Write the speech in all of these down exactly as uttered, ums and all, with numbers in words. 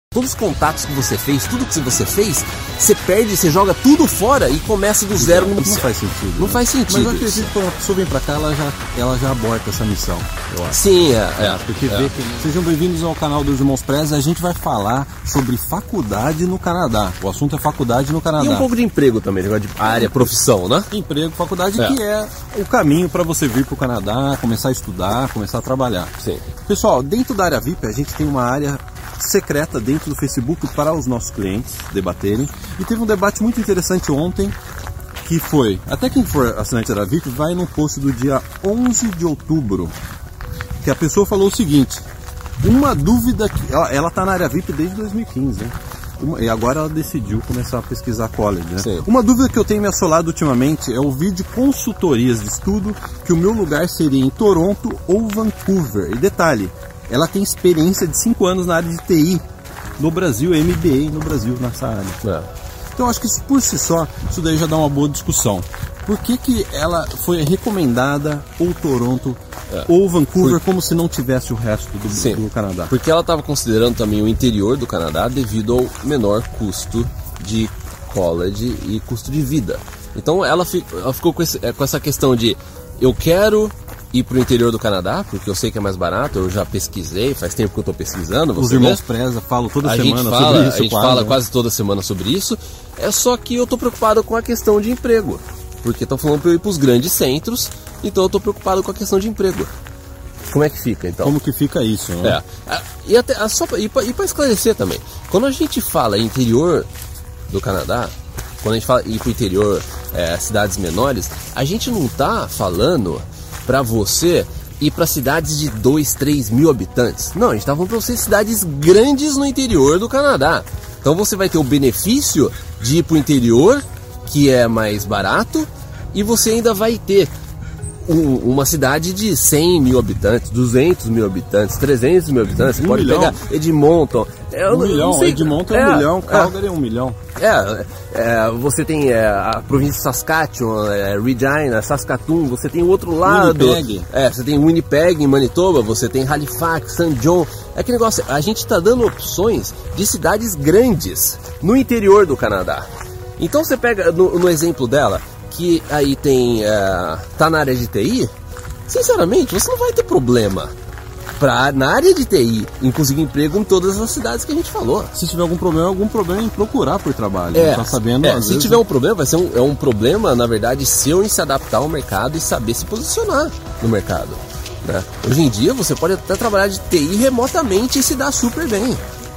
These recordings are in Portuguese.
Todos os contatos que você fez, tudo que você fez, você perde, você joga tudo fora e começa do zero no... Não faz sentido. Não né? faz sentido. Mas eu acredito que quando a pessoa vem pra cá, ela já, ela já aborta essa missão, eu acho. Sim, é. é, porque é. Vê que... Sejam bem-vindos ao canal dos Irmãos Preza. A gente vai falar sobre faculdade no Canadá. O assunto é faculdade no Canadá. E um pouco de emprego também, negócio de área, profissão, né? Emprego, faculdade, é. que é o caminho para você vir pro Canadá, começar a estudar, começar a trabalhar. Sim. Pessoal, dentro da área V I P, a gente tem uma área secreta dentro do Facebook para os nossos clientes debaterem. E teve um debate muito interessante ontem, que foi, até quem for assinante da V I P vai no post do dia onze de outubro, que a pessoa falou o seguinte: uma dúvida que ela, ela tá na área V I P desde dois mil e quinze, né? Uma, e agora ela decidiu começar a pesquisar college, né? Sim. Uma dúvida que eu tenho me assolado ultimamente é ouvir de consultorias de estudo que o meu lugar seria em Toronto ou Vancouver. E detalhe, ela tem experiência de cinco anos na área de T I no Brasil, M B A no Brasil, nessa área. É. Então acho que isso, por si só, isso daí já dá uma boa discussão. Por que que ela foi recomendada ou Toronto é. ou Vancouver, Por... como se não tivesse o resto do, do Canadá? Porque ela estava considerando também o interior do Canadá devido ao menor custo de college e custo de vida. Então ela, fi... ela ficou com, esse... com essa questão de eu quero ir para o interior do Canadá, porque eu sei que é mais barato, eu já pesquisei, faz tempo que eu estou pesquisando. Os Irmãos Preza falam toda a semana gente fala, sobre isso. A gente quase, fala né? quase toda semana sobre isso, é só que eu estou preocupado com a questão de emprego, porque estão falando para eu ir para os grandes centros, então eu estou preocupado com a questão de emprego. Como é que fica, então? Como que fica isso, né? É. E, até, só pra, e para esclarecer também, quando a gente fala interior do Canadá, quando a gente fala ir para o interior, é, cidades menores, a gente não está falando para você ir para cidades de dois, três mil habitantes. Não, a gente está falando para você cidades grandes no interior do Canadá. Então você vai ter o benefício de ir para o interior, que é mais barato, e você ainda vai ter um, uma cidade de cem mil habitantes, duzentos mil habitantes, trezentos mil habitantes. Você um pode milhão. pegar Edmonton. É, um milhão, Edmonton é um milhão, Calgary é um milhão. É, é, você tem é, a província de Saskatchewan, é, Regina, Saskatoon, você tem o outro lado. Winnipeg. É, você tem Winnipeg em Manitoba, você tem Halifax, Saint John. É que negócio, a gente está dando opções de cidades grandes no interior do Canadá. Então você pega no, no exemplo dela, que aí tem, é, tá na área de T I, sinceramente, você não vai ter problema pra, na área de T I em conseguir emprego em todas as cidades que a gente falou. Se tiver algum problema, algum problema em procurar por trabalho. É, tá sabendo, é, às se vezes... tiver um problema, vai ser um, é um problema, na verdade, seu em se adaptar ao mercado e saber se posicionar no mercado, né? Hoje em dia, você pode até trabalhar de T I remotamente e se dar super bem.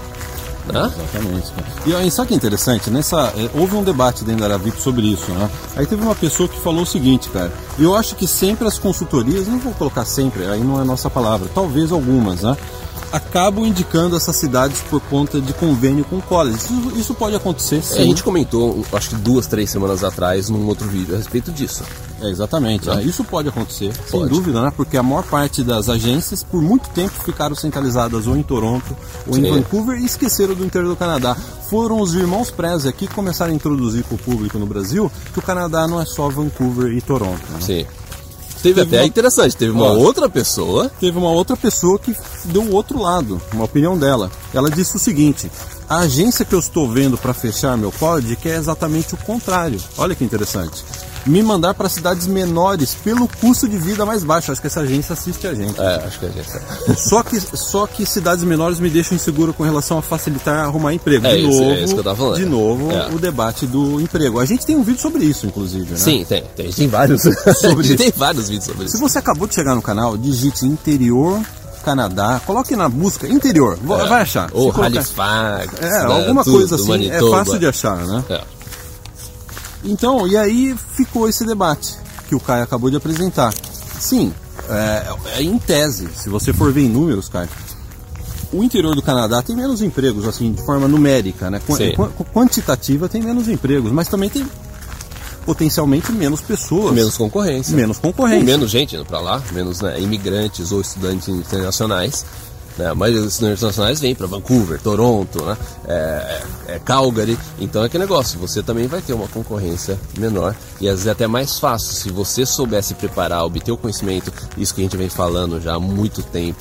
Né? Exatamente. E aí, sabe o que é interessante? Nessa, é, houve um debate dentro da área V I P sobre isso, né? Aí teve uma pessoa que falou o seguinte, cara: eu acho que sempre as consultorias, não vou colocar sempre, aí não é a nossa palavra, talvez algumas, né, acabam indicando essas cidades por conta de convênio com college. Isso, isso pode acontecer, sim. É, a gente comentou, acho que duas, três semanas atrás, num outro vídeo a respeito disso. É, exatamente. Né? É, isso pode acontecer, pode. sem dúvida, né? Porque a maior parte das agências, por muito tempo, ficaram centralizadas ou em Toronto ou sim. em Vancouver e esqueceram do interior do Canadá. Foram os Irmãos Preza aqui que começaram a introduzir para o público no Brasil que o Canadá não é só Vancouver e Toronto. Né? Sim. Teve, teve até uma... interessante, teve uma Ó, outra pessoa... Teve uma outra pessoa que deu o outro lado, uma opinião dela. Ela disse o seguinte: a agência que eu estou vendo para fechar meu college quer exatamente o contrário. Olha que interessante. Me mandar para cidades menores pelo custo de vida mais baixo. Acho que essa agência assiste a gente. É, acho que a agência. Só que, só que cidades menores me deixam inseguro com relação a facilitar arrumar emprego. É de isso, novo, é isso que eu tava falando. De novo, é. o debate do emprego. A gente tem um vídeo sobre isso, inclusive, né? Sim, tem. Tem, tem vários. Sobre isso. Tem vários vídeos sobre isso. Se você acabou de chegar no canal, digite interior Canadá, coloque na busca interior, é. vai achar. Ou colocar... Halifax, é, né, alguma tudo, coisa assim, Manitoba. é fácil de achar, né? É. Então, e aí ficou esse debate que o Caio acabou de apresentar. Sim, é, é em tese, se você for ver em números, Caio, o interior do Canadá tem menos empregos, assim, de forma numérica, né? Qu- quantitativa tem menos empregos, mas também tem potencialmente menos pessoas. Menos concorrência. Menos concorrência. Menos gente indo pra lá, menos, né, imigrantes ou estudantes internacionais. Né? Mas os estudantes internacionais vêm para Vancouver, Toronto, né? é, é, Calgary. Então é que negócio, você também vai ter uma concorrência menor e às vezes até mais fácil. Se você souber se preparar, obter o conhecimento, isso que a gente vem falando já há muito tempo,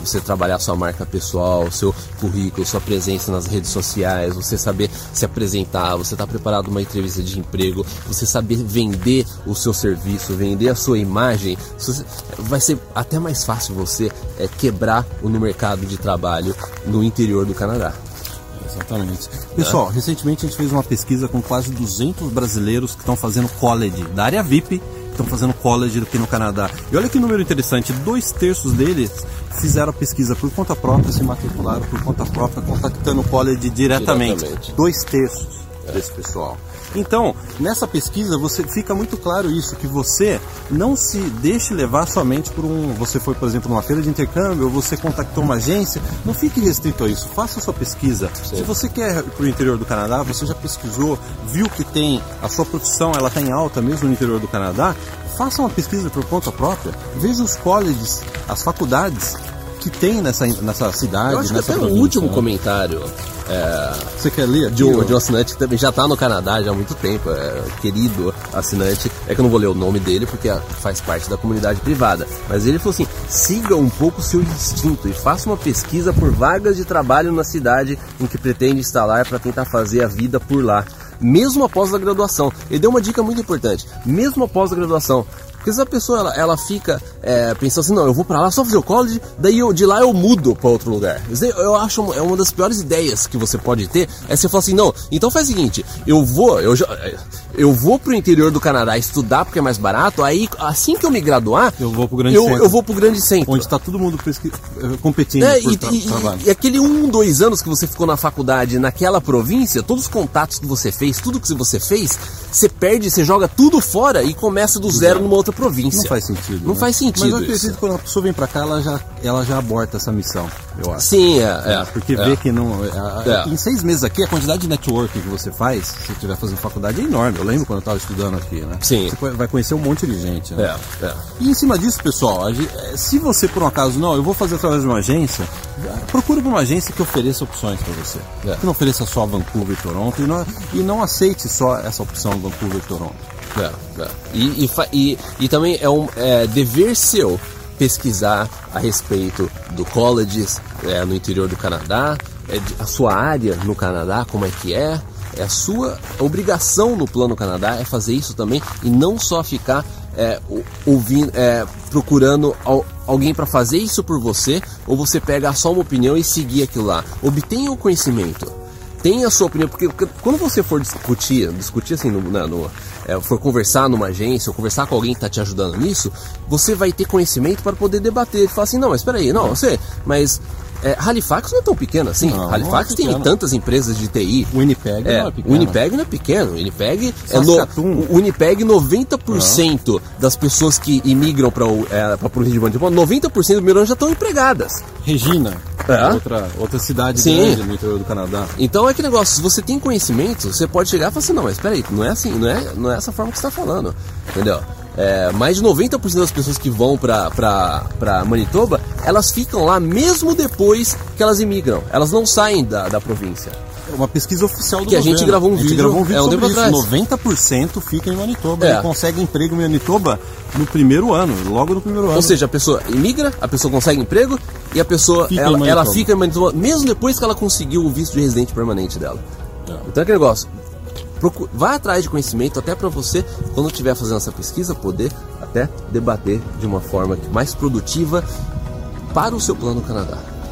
você trabalhar sua marca pessoal, seu currículo, sua presença nas redes sociais, você saber se apresentar, você estar preparado para uma entrevista de emprego, você saber vender o seu serviço, vender a sua imagem, vai ser até mais fácil você é, quebrar no mercado de trabalho no interior do Canadá. Exatamente. Pessoal, é. recentemente a gente fez uma pesquisa com quase duzentos brasileiros que estão fazendo college, da área V I P, estão fazendo college aqui no Canadá. E olha que número interessante, dois terços deles fizeram a pesquisa por conta própria, se matricularam por conta própria, contactando o college diretamente. diretamente. Dois terços é. desse pessoal. Então, nessa pesquisa você fica muito claro isso, que você não se deixe levar somente por um... Você foi, por exemplo, numa feira de intercâmbio, ou você contactou uma agência, não fique restrito a isso, faça a sua pesquisa. Sim. Se você quer ir para o interior do Canadá, você já pesquisou, viu que tem a sua profissão, ela está em alta mesmo no interior do Canadá, faça uma pesquisa por conta própria, veja os colleges, as faculdades que tem nessa, nessa cidade. Eu acho nessa que até o último né? comentário... É, Você quer ler? De um, de um assinante que também já está no Canadá já há muito tempo, é, querido assinante, é que eu não vou ler o nome dele porque faz parte da comunidade privada, mas ele falou assim, siga um pouco o seu instinto e faça uma pesquisa por vagas de trabalho na cidade em que pretende instalar para tentar fazer a vida por lá, mesmo após a graduação. Ele deu uma dica muito importante, mesmo após a graduação. Porque se a pessoa ela, ela fica é, pensando assim, não, eu vou pra lá só fazer o college, daí eu, de lá eu mudo pra outro lugar. Eu acho uma, é uma das piores ideias que você pode ter, é você falar assim, não, então faz o seguinte, eu vou, eu, eu vou pro interior do Canadá estudar porque é mais barato, aí assim que eu me graduar, eu vou pro grande eu, centro. Eu vou pro grande centro. Onde tá todo mundo pesqui... competindo é, por e, tra e, trabalho. E aquele um, dois anos que você ficou na faculdade naquela província, todos os contatos que você fez, tudo que você fez, você perde, você joga tudo fora e começa do zero numa outra província. Não faz sentido. Não né? faz sentido. Mas eu acredito que quando a pessoa vem pra cá, ela já, ela já aborta essa missão, eu acho. Sim, é. é porque é. vê que não... É, é. Em seis meses aqui, a quantidade de networking que você faz, se estiver fazendo faculdade, é enorme. Eu lembro quando eu estava estudando aqui, né? Sim. Você vai conhecer um monte de gente, né? É, é. E em cima disso, pessoal, se você, por um acaso, não, eu vou fazer através de uma agência, procure por uma agência que ofereça opções para você. É. Que não ofereça só Vancouver e Toronto, e não, e não aceite só essa opção Vancouver e Toronto. É, é. E, e, e, e também é um é, dever seu pesquisar a respeito do colleges é, no interior do Canadá, é, a sua área no Canadá, como é que é. É a sua obrigação no Plano Canadá é fazer isso também e não só ficar é, ouvindo, é, procurando al, alguém para fazer isso por você, ou você pegar só uma opinião e seguir aquilo lá. Obtenha o conhecimento, tenha a sua opinião, porque quando você for discutir, discutir assim, no, na, no, é, for conversar numa agência ou conversar com alguém que está te ajudando nisso, você vai ter conhecimento para poder debater e falar assim, não, mas espera aí, não, você, mas... É, Halifax não é tão pequeno assim. Não, Halifax não é tem tantas empresas de T I. O Winnipeg é, não é pequeno. O Winnipeg não é pequeno. O Winnipeg é no, o Winnipeg, noventa por cento ah. das pessoas que imigram para o é, para o Rio de Janeiro, noventa por cento do primeiro ano já estão empregadas. Regina, é. outra, outra cidade Sim. grande no interior do Canadá. Então é que negócio, se você tem conhecimento, você pode chegar e falar assim, não, mas espera aí, não é assim, não é, não é essa forma que você está falando, entendeu? É, mais de noventa por cento das pessoas que vão pra, pra, pra Manitoba, elas ficam lá mesmo depois que elas imigram. Elas não saem da, da província. É uma pesquisa oficial do que governo. A gente gravou um a gente vídeo, gravou um vídeo é um sobre tempo isso. atrás. noventa por cento fica em Manitoba é. e consegue emprego em Manitoba no primeiro ano, logo no primeiro ano. Ou seja, a pessoa imigra, a pessoa consegue emprego e a pessoa fica ela, ela fica em Manitoba mesmo depois que ela conseguiu o visto de residente permanente dela. É. Então é aquele negócio. Procure, vá atrás de conhecimento até para você, quando estiver fazendo essa pesquisa, poder até debater de uma forma mais produtiva para o seu Plano Canadá.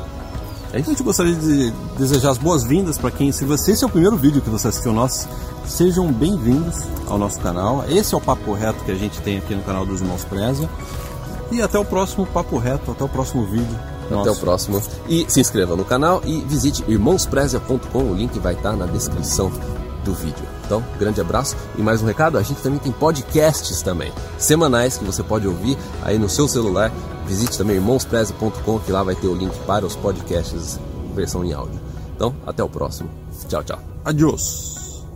É isso. A gente gostaria de desejar as boas-vindas para quem, se você, esse é o primeiro vídeo que você assistiu nosso, sejam bem-vindos ao nosso canal. Esse é o Papo Reto que a gente tem aqui no canal dos Irmãos Preza. E até o próximo Papo Reto, até o próximo vídeo. Até Nossa. o próximo. E se inscreva no canal e visite irmãos preza ponto com, o link vai estar na descrição do vídeo. Então, grande abraço. E mais um recado, a gente também tem podcasts também, semanais, que você pode ouvir aí no seu celular. Visite também irmãos preza ponto com, que lá vai ter o link para os podcasts versão em áudio. Então, até o próximo. Tchau, tchau. Adiós.